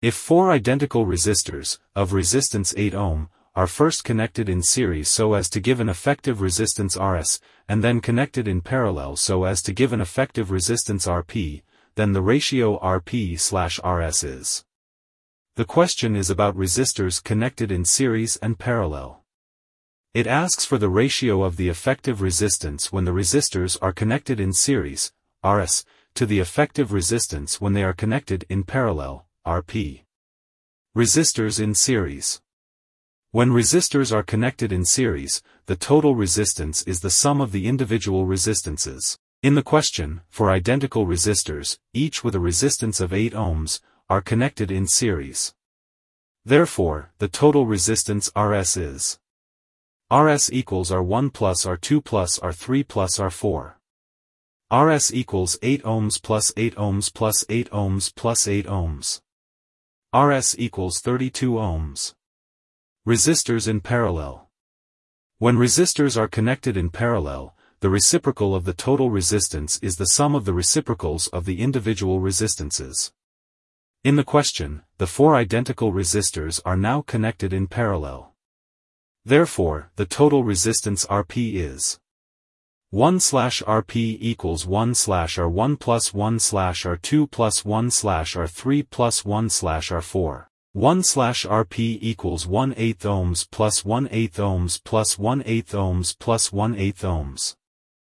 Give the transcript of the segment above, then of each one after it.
If four identical resistors, of resistance 8 ohm, are first connected in series so as to give an effective resistance Rs, and then connected in parallel so as to give an effective resistance Rp, then the ratio Rp/Rs is. The question is about resistors connected in series and parallel. It asks for the ratio of the effective resistance when the resistors are connected in series, Rs, to the effective resistance when they are connected in parallel, Rp. Resistors in series. When resistors are connected in series, the total resistance is the sum of the individual resistances. In the question, for identical resistors, each with a resistance of 8 ohms, are connected in series. Therefore, the total resistance Rs is Rs equals R1 plus R2 plus R3 plus R4. Rs equals 8 ohms plus 8 ohms plus 8 ohms plus 8 ohms. Rs equals 32 ohms. Resistors in parallel. When resistors are connected in parallel, the reciprocal of the total resistance is the sum of the reciprocals of the individual resistances. In the question, the four identical resistors are now connected in parallel. Therefore, the total resistance Rp is 1/Rp equals 1/R1 plus 1/R2 plus 1/R3 plus 1/R4. 1/Rp equals 1/8 ohms plus 1/8 ohms plus 1/8 ohms plus 1/8 ohms.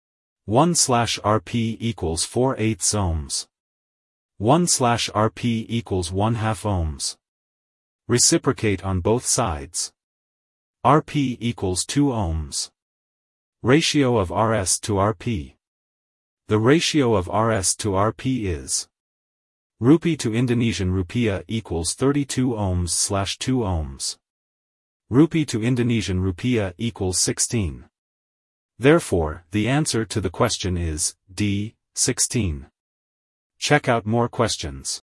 1/Rp equals 4/8 ohms. 1/Rp equals 1/2 ohms. Reciprocate on both sides. Rp equals 2 ohms. Ratio of Rs to Rp. The ratio of Rs to Rp is Rupee to Indonesian rupiah equals 32 ohms/2 ohms. Rupee to Indonesian rupiah equals 16. Therefore, the answer to the question is D, 16. Check out more questions.